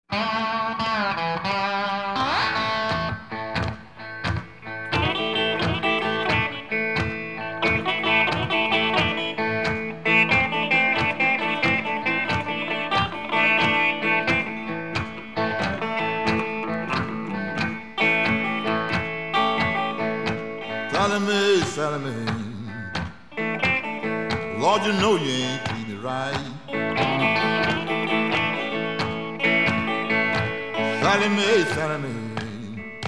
Sally Mae, Lord, you know you ain't treating me right. Sally Mae,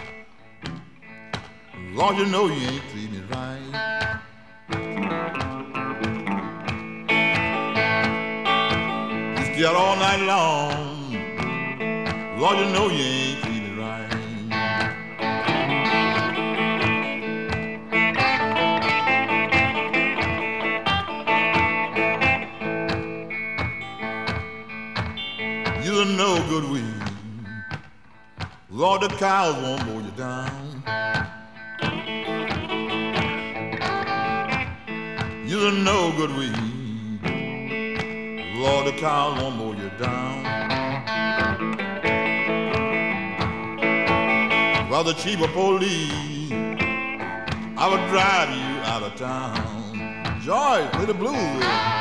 Lord, you know you ain't treating me right. You stay out all night long, Lord, you know you ain't treating me right. You're no good weed. Lord, the cows won't mow you down. You're no good weed. Lord, the cows won't mow you down. While the chief of police, I would drive you out of town. Joy, play the blues with me.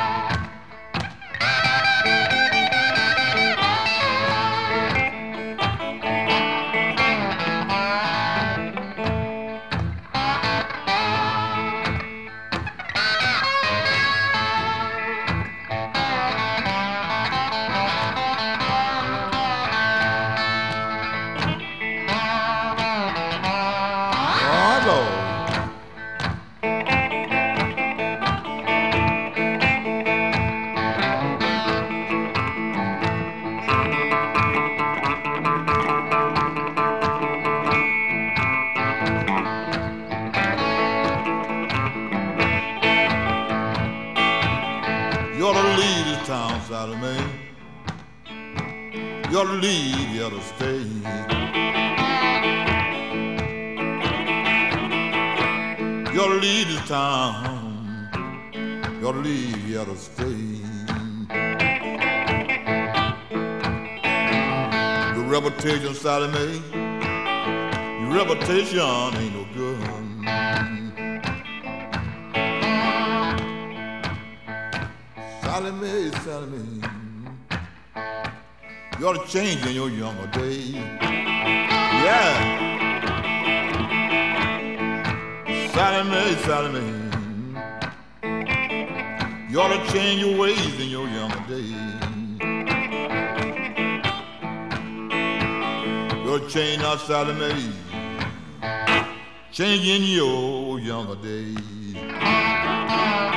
You ought to leave this town, Sally Mae. You ought to leave, you ought to stay. You ought to leave this town. You ought to leave, you ought to stay. Your reputation, Sally Mae, your reputation ain't no good. Sally Mae, you ought to change in your younger days. Yeah. Sally Mae, you ought to change your ways in your younger days. You ought to change now, Sally Mae, change in your younger days.